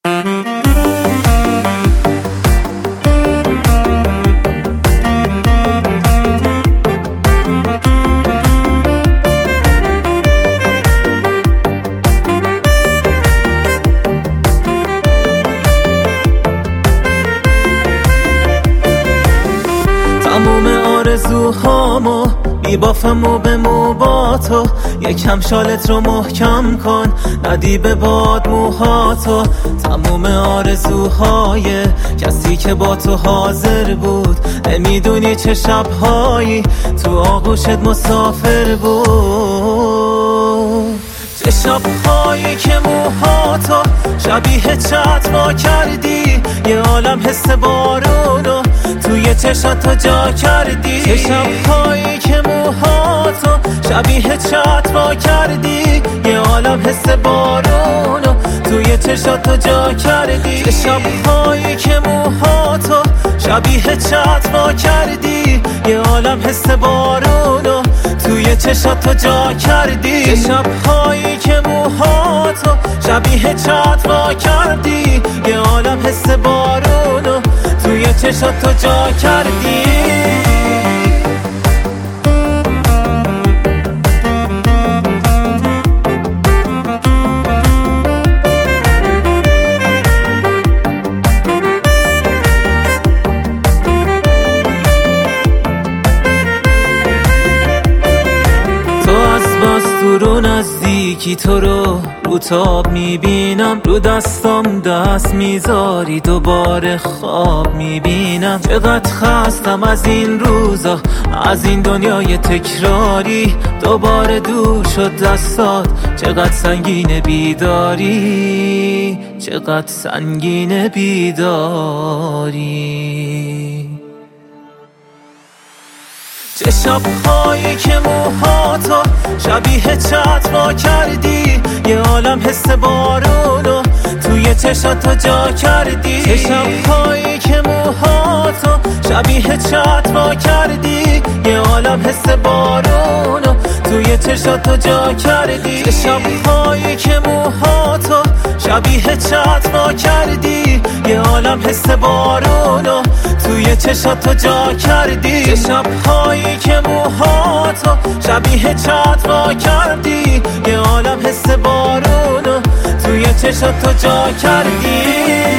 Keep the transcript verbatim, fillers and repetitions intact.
تموم آرزوهامو میبافم و به مو با تو، یکم شالت رو محکم کن ندی به باد موهاتو. تموم آرزوهای کسی که با تو حاضر بود، نمیدونی چه شبهایی تو آغوشت مسافر بود. چه شبهایی که موهاتو شبیه چتما کردی، یه عالم حس بارونو توی چشاتو جا کردی. چه شبهایی که موهاتو شبیه چتما کردی، یه عالم حس بارونو توی چشاتو جا کردی. چه شبهایی که موهاتو شبیه چتما کردی، یه عالم حس بارونو توی چشاتو جا کردی. چه شبهایی که موهاتو شبیه چتما کردی، یه عالم حس بارونو توی چشاتو جا کردی. دور و نزدیکی تو رو رو تاب میبینم، رو دستام دست میذاری دوباره خواب میبینم. چقدر خستم از این روزا، از این دنیای تکراری، دوباره دور شد دستات. چقدر سنگین بیداری، چقدر سنگین بیداری. چه شبهایی که موهاتو شبیه چتما کردی، یه عالم حس بارونو توی چشاتو جا کردی. چه شبهایی که موهاتو شبیه چتما کردی، یه عالم حس بارونو توی چشاتو جا کردی. چه شبهایی که موهاتو شبیه چتما کردی، یه عالم حس بارونو توی چشاتو جا کردی. چه شبهایی که موهاتو شبیه چتما کردی، یه عالم حس بارونو توی چشاتو جا کردی.